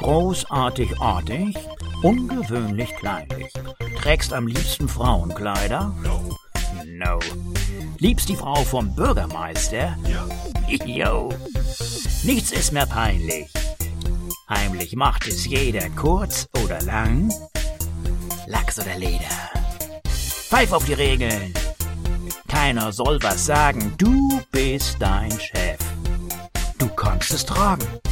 Großartig artig, ungewöhnlich kleinlich. Trägst am liebsten Frauenkleider? No. Liebst die Frau vom Bürgermeister? Jo. Nichts ist mehr peinlich. Heimlich macht es jeder, kurz oder lang. Lachs oder Leder. Pfeif auf die Regeln. Keiner soll was sagen, du bist dein Chef. Du kannst es tragen.